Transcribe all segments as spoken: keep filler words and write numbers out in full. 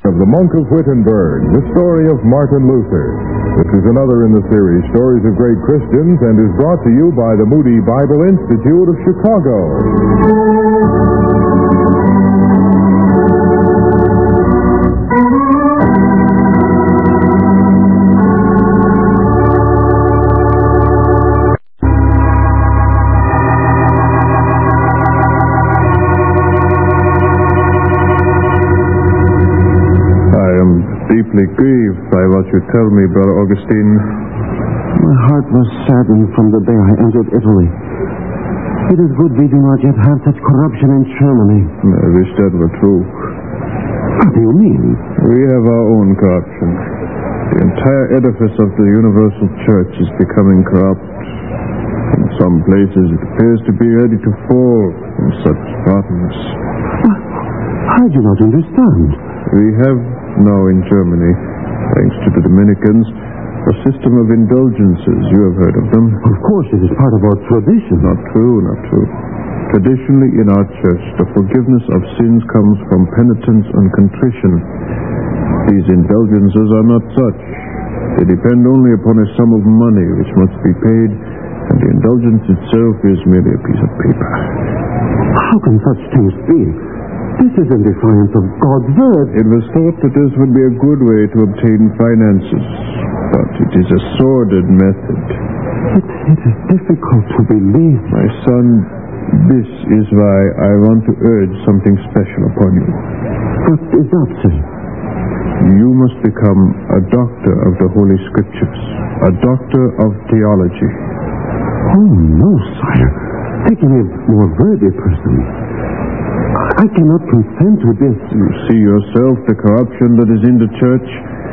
Of the Monk of Wittenberg, the story of Martin Luther. This is another in the series, Stories of Great Christians, and is brought to you by the Moody Bible Institute of Chicago. Deeply grieved by what you tell me, Brother Augustine. My heart was saddened from the day I entered Italy. It is good we do not yet have such corruption in Germany. I wish that were true. What do you mean? We have our own corruption. The entire edifice of the Universal Church is becoming corrupt. In some places it appears to be ready to fall in such rottenness. I do not understand. We have now in Germany, thanks to the Dominicans, a system of indulgences. You have heard of them. Of course, it is part of our tradition. Not true, not true. Traditionally in our church, the forgiveness of sins comes from penitence and contrition. These indulgences are not such. They depend only upon a sum of money which must be paid, and the indulgence itself is merely a piece of paper. How can such things be? This is in defiance of God's word. It was thought that this would be a good way to obtain finances, but it is a sordid method. It, it is difficult to believe. My son, this is why I want to urge something special upon you. What is that, sir? You must become a doctor of the Holy Scriptures, a doctor of theology. Oh, no, sire. Take any more worthy person. I cannot consent to this. You see yourself the corruption that is in the church.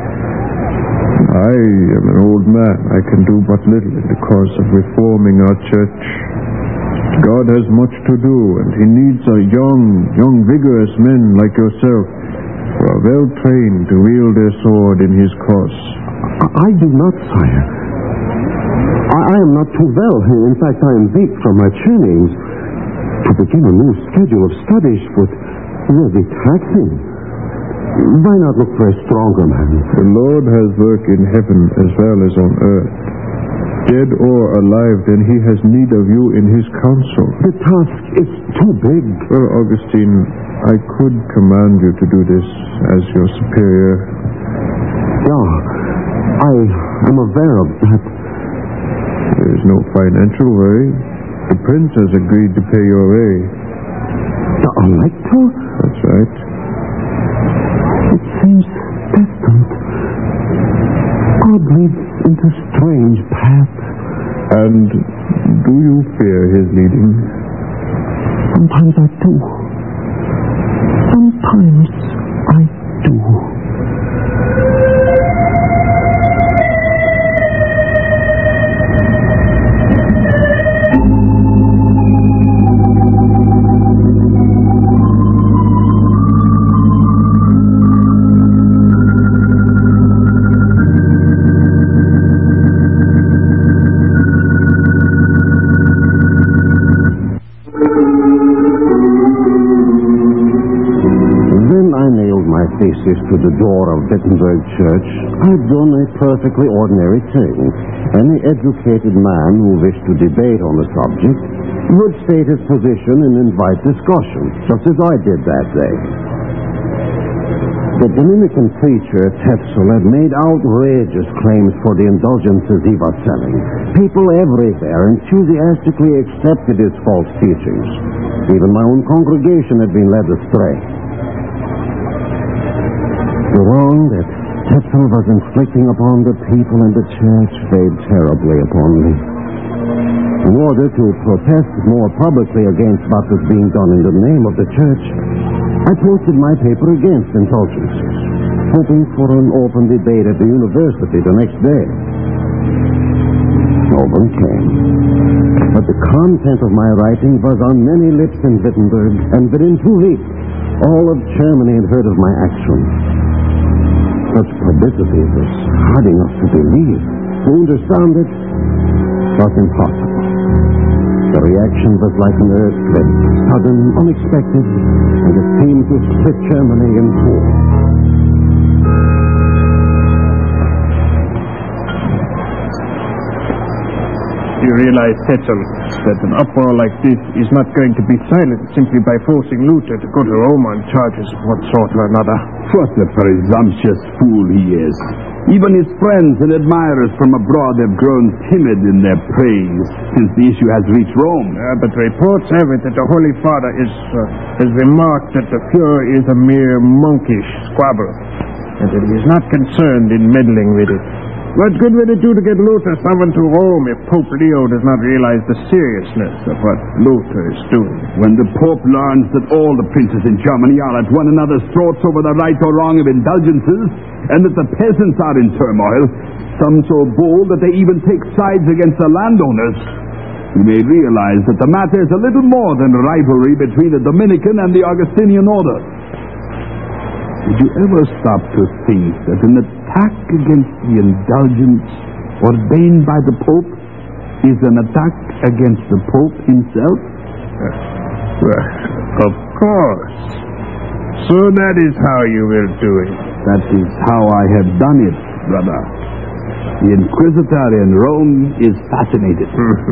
I am an old man. I can do but little in the course of reforming our church. God has much to do, and He needs a young, young, vigorous men like yourself who are well trained to wield their sword in His cause. I, I do not, sire. I, I am not too well. In fact, I am weak from my trainings. To begin a new schedule of studies would will be taxing. Why not look for a stronger man? The Lord has work in heaven as well as on earth. Dead or alive, then He has need of you in His counsel. The task is too big. Well, Augustine, I could command you to do this as your superior. Yeah, I am aware of that. There is no financial worry. The prince has agreed to pay your way. The elector? That's right. It seems distant. God leads into strange paths. And do you fear his leading? Sometimes I do. Sometimes I do. To the door of Wittenberg Church, I'd done a perfectly ordinary thing. Any educated man who wished to debate on the subject would state his position and invite discussion, just as I did that day. The Dominican preacher, Tetzel, had made outrageous claims for the indulgences he was selling. People everywhere enthusiastically accepted his false teachings. Even my own congregation had been led astray. The wrong that Tetzel was inflicting upon the people and the church weighed terribly upon me. In order to protest more publicly against what was being done in the name of the church, I posted my paper against indulgences, hoping for an open debate at the university the next day. No one came. But the content of my writing was on many lips in Wittenberg, and within two weeks, all of Germany had heard of my action. Such publicity was hard enough to believe. To understand it was impossible. The reaction was like an earthquake, sudden, unexpected, and it seemed to split Germany in two. You realize, Tetzel, that an uproar like this is not going to be silenced simply by forcing Luther to go to Rome on charges of one sort or another. What a presumptuous fool he is. Even his friends and admirers from abroad have grown timid in their praise since the issue has reached Rome. Uh, but reports have it that the Holy Father is, uh, has remarked that the Fuhrer is a mere monkish squabble, and that he is not concerned in meddling with it. What good will it do to get Luther summoned to Rome if Pope Leo does not realize the seriousness of what Luther is doing? When the Pope learns that all the princes in Germany are at one another's throats over the right or wrong of indulgences, and that the peasants are in turmoil, some so bold that they even take sides against the landowners, you may realize that the matter is a little more than a rivalry between the Dominican and the Augustinian order. Did you ever stop to think that an attack against the indulgence ordained by the Pope is an attack against the Pope himself? Uh, well, of course. So that is how you will do it. That is how I have done it, brother. The Inquisitor in Rome is fascinated.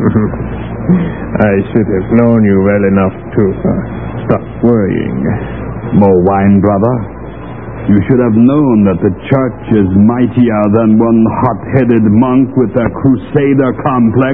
I should have known you well enough to uh, stop worrying. More wine, brother? You should have known that the church is mightier than one hot-headed monk with a crusader complex.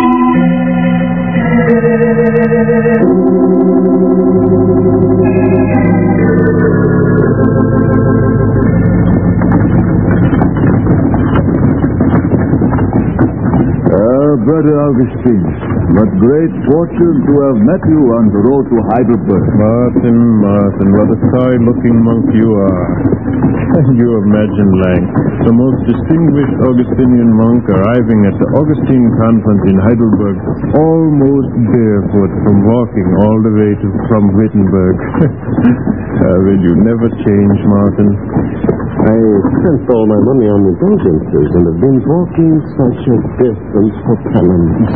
Uh, Brother Augustine, what great fortune to have met you on the road to Heidelberg. Martin, Martin, what a sorry-looking monk you are. Can you imagine, Lang, the most distinguished Augustinian monk arriving at the Augustine Conference in Heidelberg, almost barefoot from walking all the way to, from Wittenberg. uh, will you never change, Martin? I spent all my money on indulgences and have been walking such a distance for penance.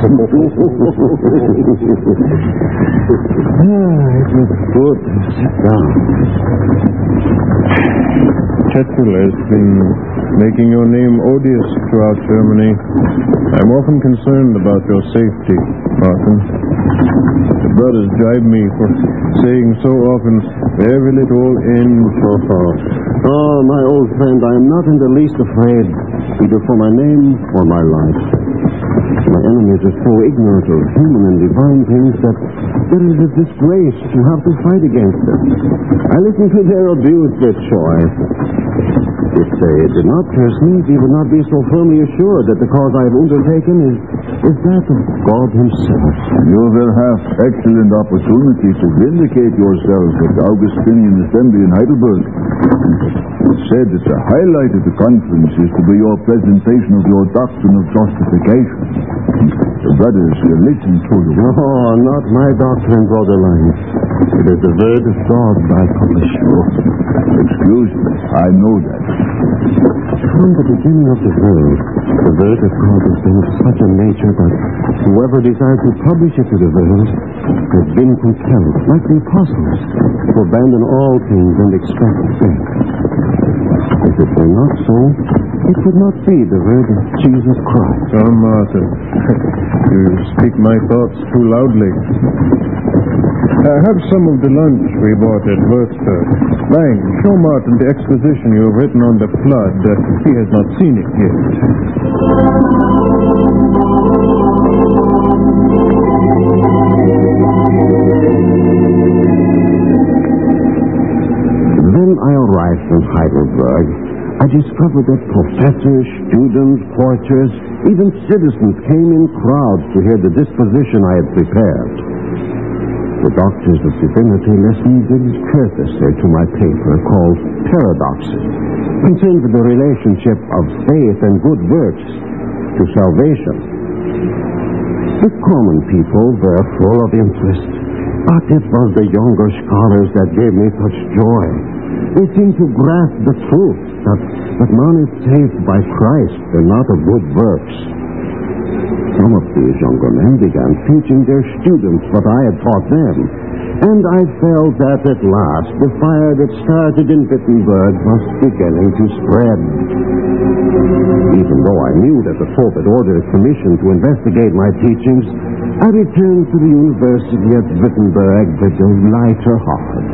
Ah, it was good. Sit down. Tetzel has been making your name odious throughout Germany. I'm often concerned about your safety, Martin. The brothers drive me for saying so often, very little in so far. Oh, my old friend, I am not in the least afraid, either for my name or my life. My enemies are so ignorant of human and divine things that it is a disgrace to have to fight against them. I listen to their abuse with joy. If they did not curse me, they would not be so firmly assured that the cause I have undertaken is, is that of God himself. You will have excellent opportunity to vindicate yourself at the Augustinian Assembly in Heidelberg. It said that the highlight of the conference is to be your presentation of your doctrine of justification. The brothers will listen to you. Oh, not my doctrine, Brother Lang. It is the word of God I publish. Oh, excuse me, I know that. From the beginning of the world, the word of God has been of such a nature that whoever desired to publish it to the world has been compelled, like the apostles, to abandon all things and extract faith. If it were not so, it would not be the word of Jesus Christ. Oh, Martin, you speak my thoughts too loudly. Uh, have some of the lunch we bought at Würzburg. Lang, show Martin the exposition you have written on the flood. Uh, he has not seen it yet. When I arrived in Heidelberg, I discovered that professors, students, courtiers, even citizens came in crowds to hear the disposition I had prepared. The doctors of divinity listened with courtesy to my paper called Paradoxes, concerned with the relationship of faith and good works to salvation. The common people were full of interest, but it was the younger scholars that gave me such joy. They seemed to grasp the truth that, that man is saved by Christ and not of good works. Some of these younger men began teaching their students what I had taught them, And I felt that at last the fire that started in Wittenberg was beginning to spread. Even though I knew that the Pope had ordered a commission to investigate my teachings, I returned to the university at Wittenberg with a lighter heart.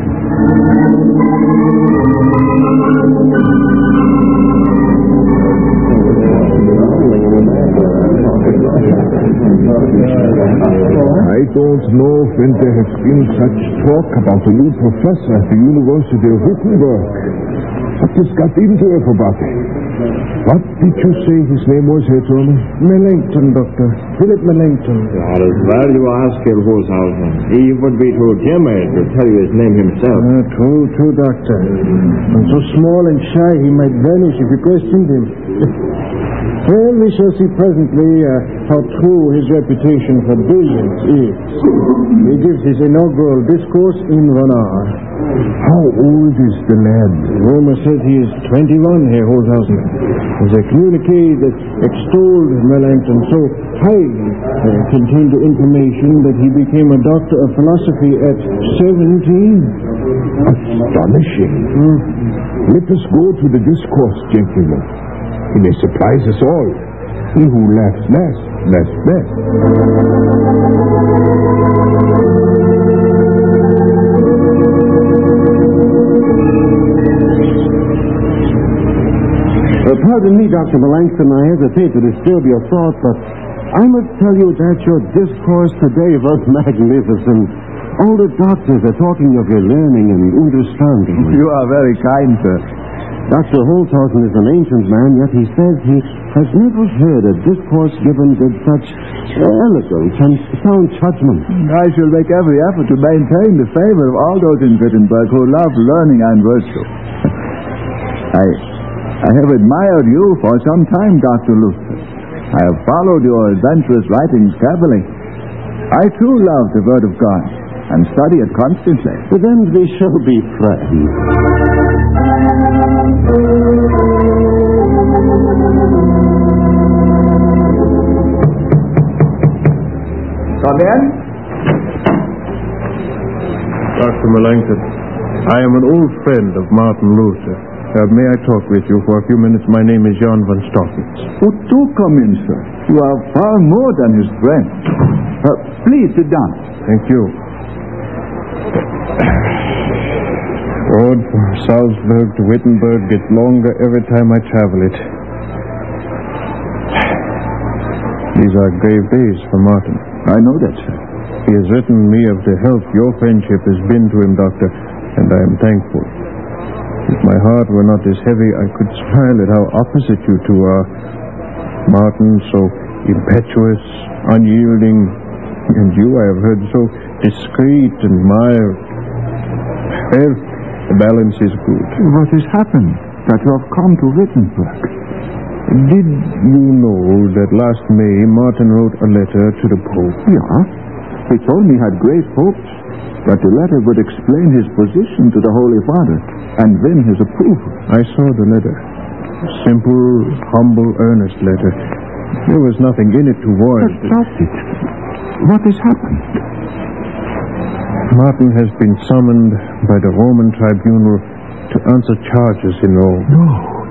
I don't know when there has been such talk about a new professor at the University of Wittenberg. What has got into everybody? What did you say his name was, Herr Thurman? Melanchthon, Doctor. Philip Melanchthon. All is well, you ask Herr Holzhausen. He would be too timid to tell you his name himself. Uh, true, true, Doctor. And so small and shy, he might vanish if you questioned him. Well, we shall see presently uh, how true his reputation for brilliance is. He gives his inaugural discourse in one hour. How old is the lad? Rumor says he is twenty-one, Herr Holzhausen. There's a communique that extolled Melanchthon so highly uh, contained the information that he became a doctor of philosophy at seventeen. Astonishing. Hmm. Let us go to the discourse, gentlemen. He may surprise us all. He who laughs last, laughs best. Uh, pardon me, Doctor Melanchthon, I hesitate to disturb your thought, but I must tell you that your discourse today was magnificent. All the doctors are talking of your learning and understanding. You are very kind, sir. Doctor Holzhausen is an ancient man, yet he says he has never heard a discourse given with such elegance and sound judgment. I shall make every effort to maintain the favor of all those in Wittenberg who love learning and virtue. I, I have admired you for some time, Doctor Luther. I have followed your adventurous writings carefully. I too love the Word of God and study it constantly. Then we shall be friends. Come in. Doctor Melanchthon, I am an old friend of Martin Luther. Uh, may I talk with you for a few minutes? My name is Jan van Stockitz. Oh, do come in, sir. You are far more than his friend. Uh, please sit down. Thank you. Road from Salzburg to Wittenberg gets longer every time I travel it. These are grave days for Martin. I know that, sir. He has written me of the help your friendship has been to him, Doctor, and I am thankful. If my heart were not as heavy, I could smile at how opposite you two are. Martin, so impetuous, unyielding, and you, I have heard, so discreet and mild. Well, the balance is good. What has happened that you have come to Wittenberg? Did you know that last May Martin wrote a letter to the Pope? Yeah. He told me he had great hopes that the letter would explain his position to the Holy Father and win his approval. I saw the letter. A simple, humble, earnest letter. There was nothing in it to warrant But that's it. What has happened? Martin has been summoned by the Roman tribunal to answer charges in Rome. No.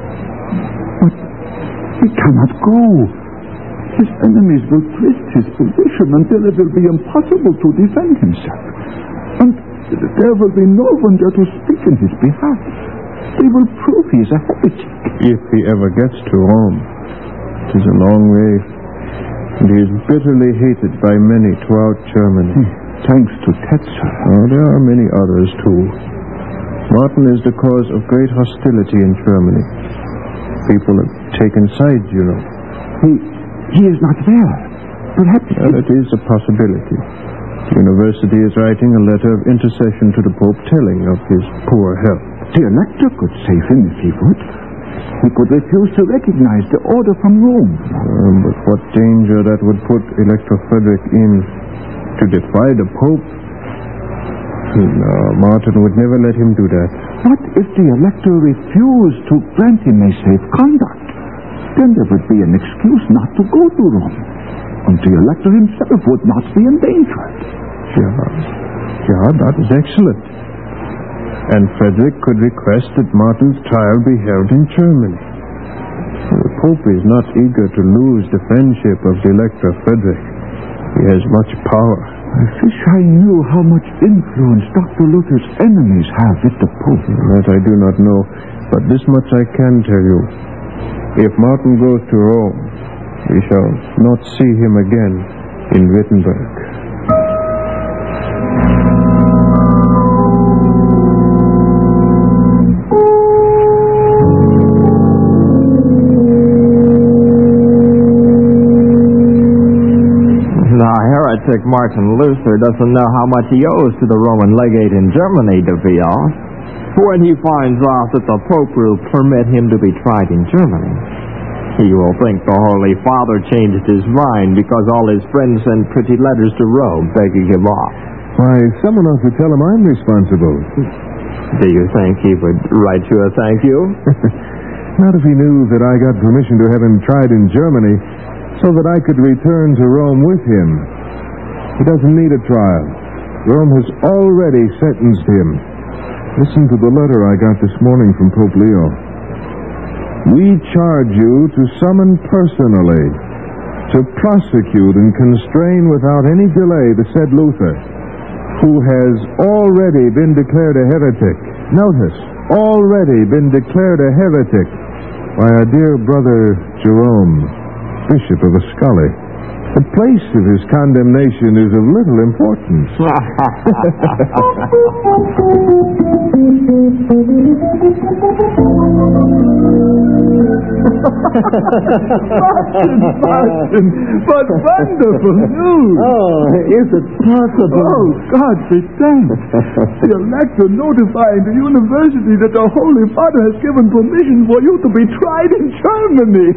But he cannot go. His enemies will twist his position until it will be impossible to defend himself. And there will be no one there to speak in his behalf. They will prove he is a heretic. If he ever gets to Rome, it is a long way, and he is bitterly hated by many throughout Germany. Hmm. Thanks to Tetzel. Oh, there are many others, too. Martin is the cause of great hostility in Germany. People have taken sides, you know. He, he is not there. Perhaps... Well, it is a possibility. The university is writing a letter of intercession to the Pope telling of his poor health. The elector could save him if he would. He could refuse to recognize the order from Rome. Um, but what danger that would put Elector Frederick in to defy the Pope. No, Martin would never let him do that. What if the elector refused to grant him a safe conduct? Then there would be an excuse not to go to Rome. And the elector himself would not be endangered. Yeah. Yeah, that is excellent. And Frederick could request that Martin's trial be held in Germany. The Pope is not eager to lose the friendship of the Elector Frederick. He has much power. I wish I knew how much influence Doctor Luther's enemies have with the Pope. That I do not know, but this much I can tell you. If Martin goes to Rome, we shall not see him again in Wittenberg. Heretic Martin Luther doesn't know how much he owes to the Roman legate in Germany, de Vial. When he finds out that the Pope will permit him to be tried in Germany, he will think the Holy Father changed his mind because all his friends sent pretty letters to Rome begging him off. Why, someone ought to tell him I'm responsible. Do you think he would write you a thank you? Not if he knew that I got permission to have him tried in Germany so that I could return to Rome with him. He doesn't need a trial. Rome has already sentenced him. Listen to the letter I got this morning from Pope Leo. We charge you to summon personally, to prosecute and constrain without any delay the said Luther, who has already been declared a heretic. Notice, already been declared a heretic by our dear brother Jerome, Bishop of Ascoli. The place of his condemnation is of little importance. Martin, Martin, what wonderful news! Oh, is it possible? Oh, God be thanked. The elector notifying the university that the Holy Father has given permission for you to be tried in Germany.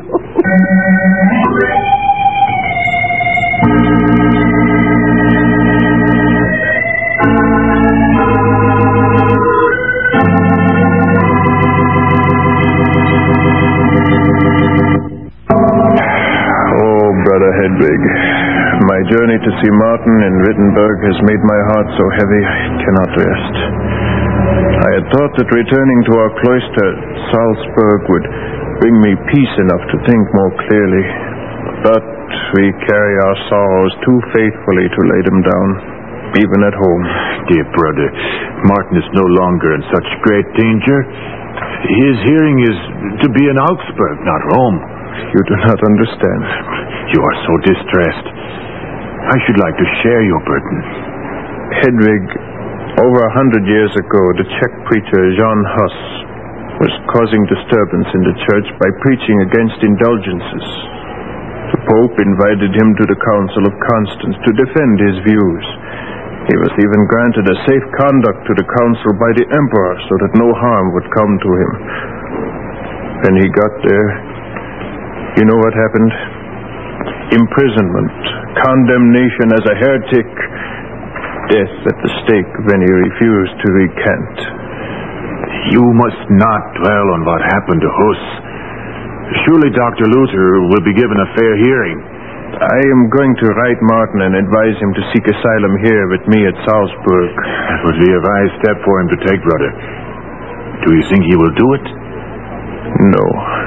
Hedwig, my journey to see Martin in Wittenberg has made my heart so heavy I cannot rest. I had thought that returning to our cloister at Salzburg would bring me peace enough to think more clearly, but we carry our sorrows too faithfully to lay them down, even at home. Dear brother, Martin is no longer in such great danger. His hearing is to be in Augsburg, not Rome. You do not understand. You are so distressed. I should like to share your burden. Hedwig, over a hundred years ago, the Czech preacher Jan Hus was causing disturbance in the church by preaching against indulgences. The Pope invited him to the Council of Constance to defend his views. He was even granted a safe conduct to the council by the Emperor so that no harm would come to him. When he got there, you know what happened? Imprisonment, condemnation as a heretic, death at the stake when he refused to recant. You must not dwell on what happened to Hus. Surely Doctor Luther will be given a fair hearing. I am going to write Martin and advise him to seek asylum here with me at Salzburg. That would be a wise step for him to take, brother. Do you think he will do it? No.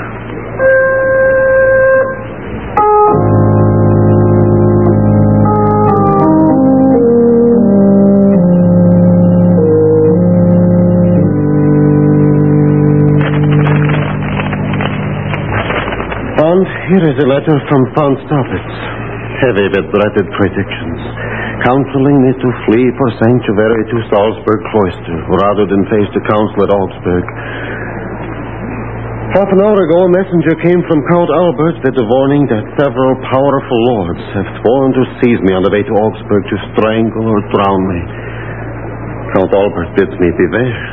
Here is a letter from Count Staupitz, heavy with dreaded predictions, counseling me to flee for sanctuary to Salzburg cloister rather than face the council at Augsburg. Half an hour ago, a messenger came from Count Albert with the warning that several powerful lords have sworn to seize me on the way to Augsburg to strangle or drown me. Count Albert bids me beware.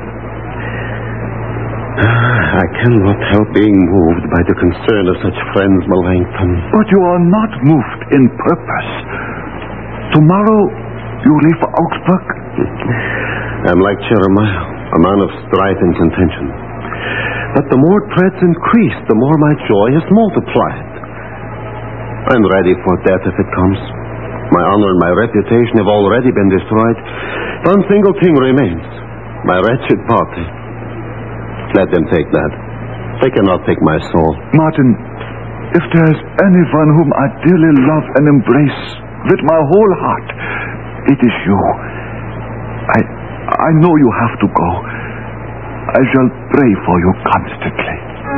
I cannot help being moved by the concern of such friends, Melanchthon. But you are not moved in purpose. Tomorrow you leave for Augsburg? I'm like Jeremiah, a man of strife and contention. But the more threats increase, the more my joy is multiplied. I'm ready for death if it comes. My honor and my reputation have already been destroyed. One single thing remains. My wretched party. Let them take that. They cannot take my soul. Martin, if there's anyone whom I dearly love and embrace with my whole heart, it is you. I I know you have to go. I shall pray for you constantly.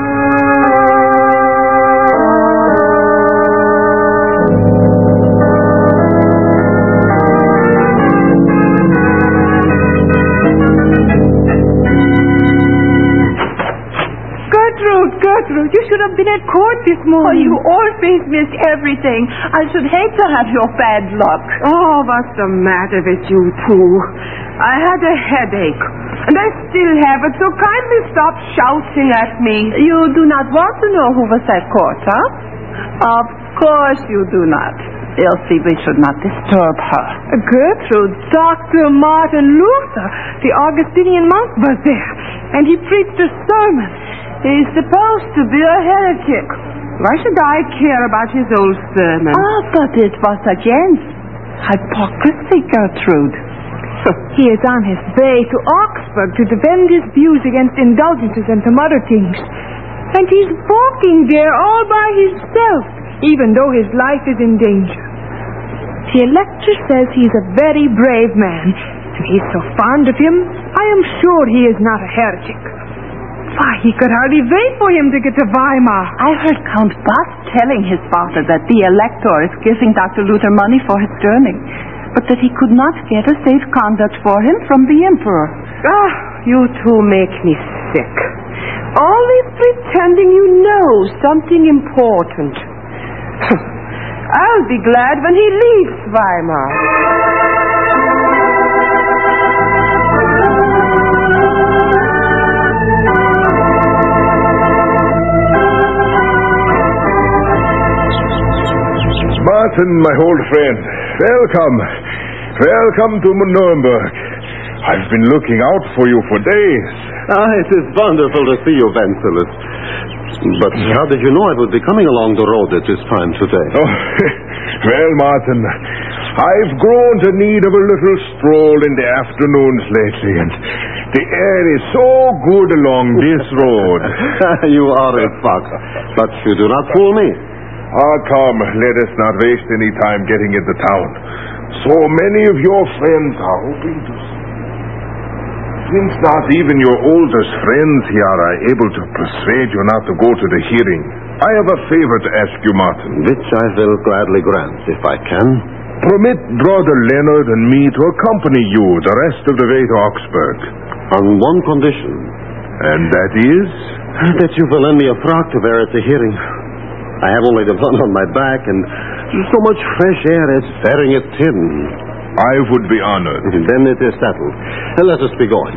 Gertrude, you should have been at court this morning. Oh, you always miss everything. I should hate to have your bad luck. Oh, what's the matter with you two? I had a headache, and I still have it, so kindly stop shouting at me. You do not want to know who was at court, huh? Of course you do not. Elsie, we should not disturb her. Gertrude, Doctor Martin Luther, the Augustinian monk, was there, and he preached a sermon. He's supposed to be a heretic. Why should I care about his old sermon? Ah, but it was against hypocrisy, Gertrude. He is on his way to Augsburg to defend his views against indulgences and some other things. And he's walking there all by himself, even though his life is in danger. The elector says he's a very brave man, and he's so fond of him, I am sure he is not a heretic. Why, he could hardly wait for him to get to Weimar. I heard Count Bast telling his father that the elector is giving Doctor Luther money for his journey, but that he could not get a safe conduct for him from the emperor. Ah, you two make me sick. Always pretending you know something important. I'll be glad when he leaves Weimar. Martin, my old friend, welcome. Welcome to Nuremberg. I've been looking out for you for days. Ah, it is wonderful to see you, Wenceslaus. But how did you know I would be coming along the road at this time today? Oh, well, Martin, I've grown to need of a little stroll in the afternoons lately, and the air is so good along this road. You are a fox, but you do not fool me. Ah, come, let us not waste any time getting into town. So many of your friends are hoping to see. Since not even your oldest friends here are able to persuade you not to go to the hearing, I have a favor to ask you, Martin. Which I will gladly grant, if I can. Permit Brother Leonard and me to accompany you the rest of the way to Augsburg. On one condition. And that is? That you will lend me a frock to wear at the hearing. I have only the one on my back, and so much fresh air is wearing it thin. I would be honored. Then it is settled. And let us be going.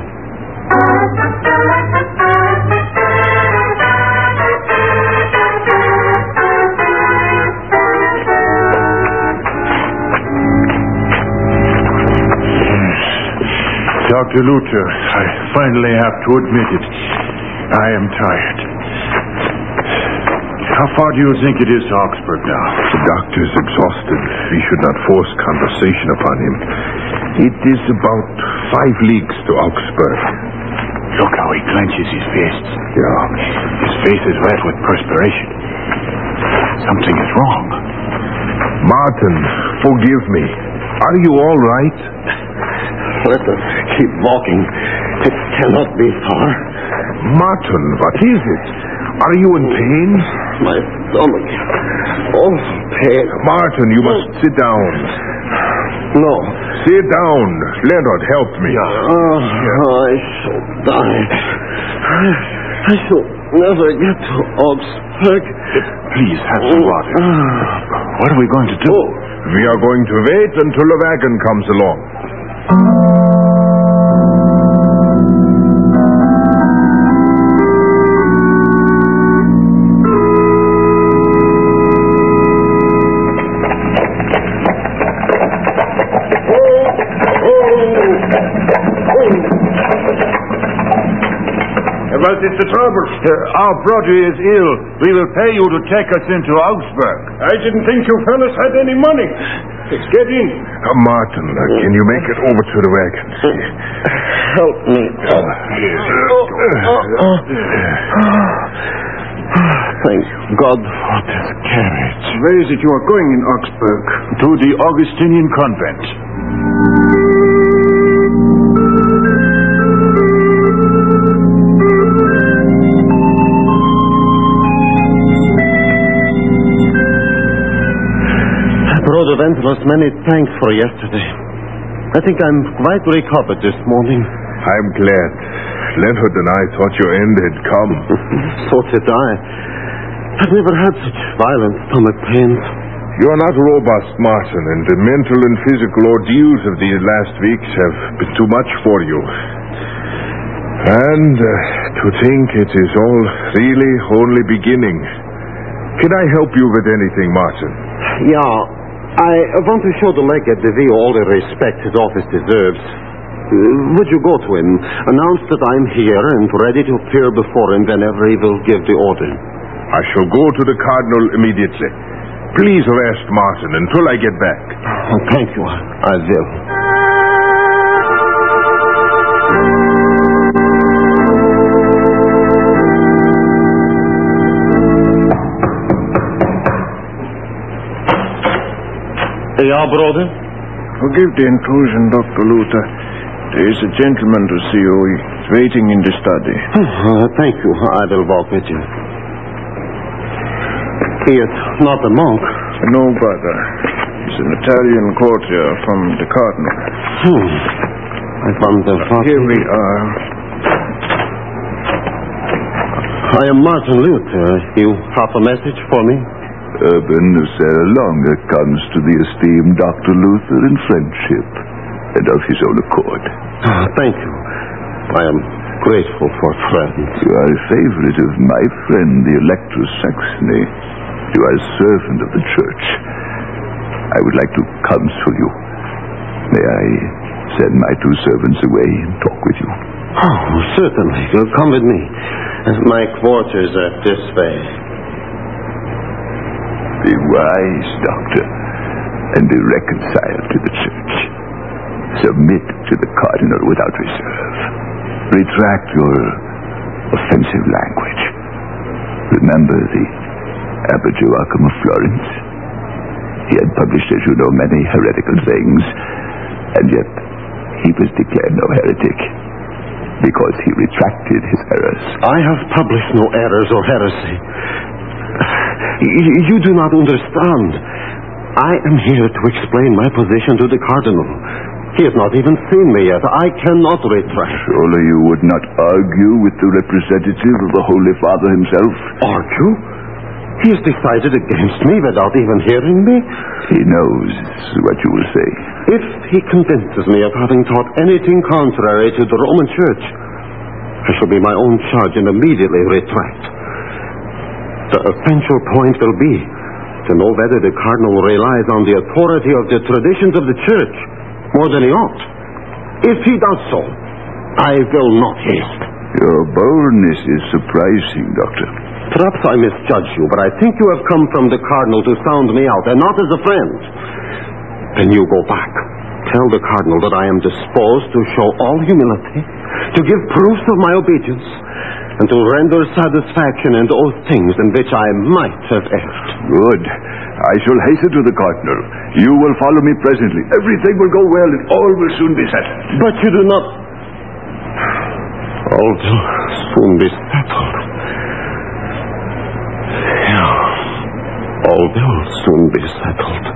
Doctor Luther, I finally have to admit it. I am tired. How far do you think it is to Augsburg now? The doctor's exhausted. We should not force conversation upon him. It is about five leagues to Augsburg. Look how he clenches his fists. Yeah. His face is wet with perspiration. Something is wrong. Martin, forgive me. Are you all right? Let us keep walking. It cannot be far. Martin, what is it? Are you in pain? My stomach. Oh, pain. Martin, you must sit down. No. Sit down. Leonard, help me. Oh, I shall die. I shall never get to Augsburg. Please, have some water. What are we going to do? We are going to wait until a wagon comes along. What is the trouble? Uh, our brother is ill. We will pay you to take us into Augsburg. I didn't think you fellas had any money. Let's get in. Uh, Martin, uh, can you make it over to the wagons? Help me. Uh, yes. Thank God for this carriage. Where is it you are going in Augsburg? To the Augustinian convent. Brother Wenceslaus, many thanks for yesterday. I think I'm quite recovered this morning. I'm glad. Leonard and I thought your end had come. So did I. I've never had such violent stomach pains. You are not robust, Martin, and the mental and physical ordeals of these last weeks have been too much for you. And uh, to think it is all really only beginning. Can I help you with anything, Martin? Yeah. I want to show the legate de Vio all the respect his office deserves. Uh, would you go to him, announce that I'm here and ready to appear before him whenever he will give the order? I shall go to the Cardinal immediately. Please rest, Martin, until I get back. Oh, thank you. I will. Yeah, brother? Forgive the intrusion, Doctor Luther. There is a gentleman to see you. He's waiting in the study. Uh, thank you. I will walk with you. He is not a monk. No, brother. He's an Italian courtier from the Cardinal. Hmm. I found the Uh, here we are. I am Martin Luther. You have a message for me? Urban Sarah Longer comes to the esteemed Doctor Luther in friendship and of his own accord. Oh, thank you. I am grateful for friends. You are a favorite of my friend, the Elector of Saxony. You are a servant of the Church. I would like to counsel you. May I send my two servants away and talk with you? Oh, certainly. You'll come with me. My quarters are this way. Be wise, Doctor, and be reconciled to the Church. Submit to the Cardinal without reserve. Retract your offensive language. Remember the Abbot Joachim of Florence? He had published, as you know, many heretical things, and yet he was declared no heretic because he retracted his errors. I have published no errors or heresy. You do not understand. I am here to explain my position to the Cardinal. He has not even seen me yet. I cannot retract. Surely you would not argue with the representative of the Holy Father himself? Argue? He has decided against me without even hearing me. He knows what you will say. If he convinces me of having taught anything contrary to the Roman Church, I shall be my own charge and immediately retract. The essential point will be to know whether the Cardinal relies on the authority of the traditions of the Church more than he ought. If he does so, I will not yield. Your boldness is surprising, Doctor. Perhaps I misjudge you, but I think you have come from the Cardinal to sound me out, and not as a friend. Then you go back. Tell the Cardinal that I am disposed to show all humility, to give proofs of my obedience, and to render satisfaction in those things in which I might have erred. Good. I shall hasten to the Cardinal. You will follow me presently. Everything will go well, and all will soon be settled. But you do not... All will soon be settled. Yeah. All will soon be settled.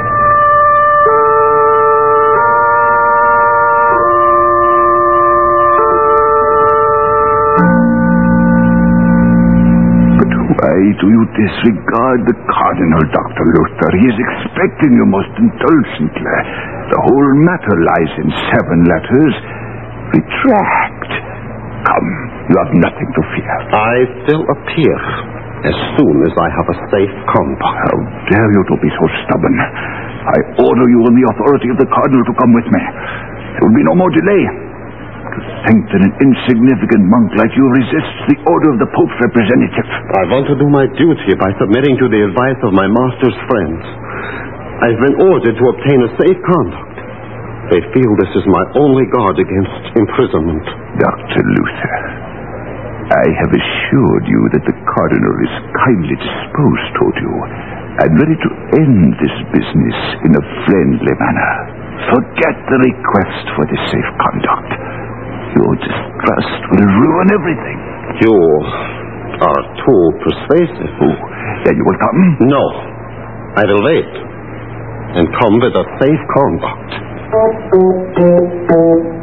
Why do you disregard the Cardinal, Doctor Luther? He is expecting you most indulgently. The whole matter lies in seven letters. Retract. Come, you have nothing to fear. I will appear as soon as I have a safe conduct. How dare you to be so stubborn? I order you on the authority of the Cardinal to come with me. There will be no more delay. To think that an insignificant monk like you resists the order of the Pope's representative. I want to do my duty by submitting to the advice of my master's friends. I've been ordered to obtain a safe conduct. They feel this is my only guard against imprisonment. Doctor Luther, I have assured you that the cardinal is kindly disposed toward you and ready to end this business in a friendly manner. Forget the request for the safe conduct. Your distrust will ruin everything. You are too persuasive. Oh, then you will come? No. I will wait and come with a safe conduct.